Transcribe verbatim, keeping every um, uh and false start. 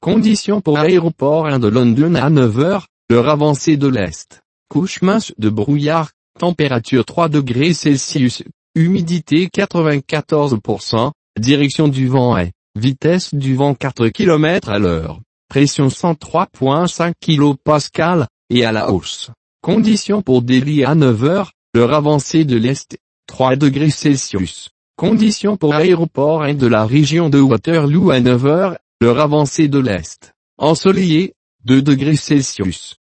Conditions pour aéroport un de London à neuf heures, l'heure avancée de l'Est. Couche mince de brouillard, température trois degrés Celsius, humidité quatre-vingt-quatorze pour cent, direction du vent est, vitesse du vent quatre kilomètres à l'heure, pression cent trois virgule cinq kilopascales, et à la hausse. Conditions pour Delhi à neuf heures, l'heure avancée de l'Est, trois degrés Celsius. Conditions pour aéroport un de la région de Waterloo à neuf heures, l'heure avancée de l'Est, ensoleillé, deux degrés Celsius.